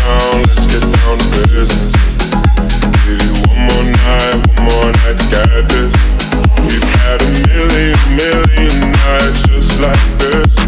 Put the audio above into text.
down, let's get down to business. Give you one more night to get this. We've had a million nights just like this.